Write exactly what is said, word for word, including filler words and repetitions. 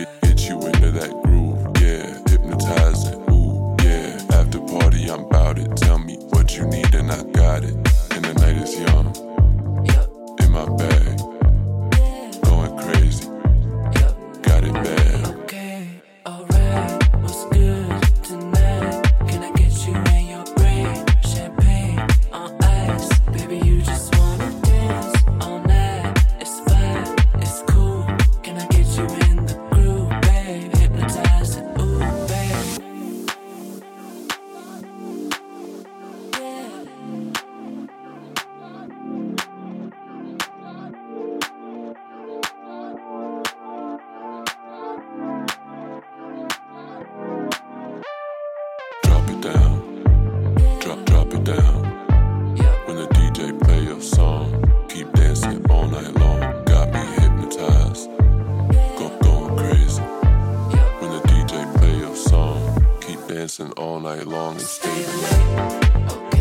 Get, get you into that groove, yeah. Hypnotizing, ooh, yeah. After party, I'm bout it. Tell me what you need and I got it. And the night is young, in my bag, going crazy, got it bad. Okay, alright, what's good tonight? Can I get you in your brain? Champagne on ice, baby, you just wanna dance all night. It's fine, it's cool. Can I get you in the groove, babe? Hypnotizing, ooh, babe. Drop it down, drop, drop it down. When the D J play your song, keep dancing all night long. Got me hypnotized, go, going crazy. When the D J play your song, keep dancing all night long and stay the night.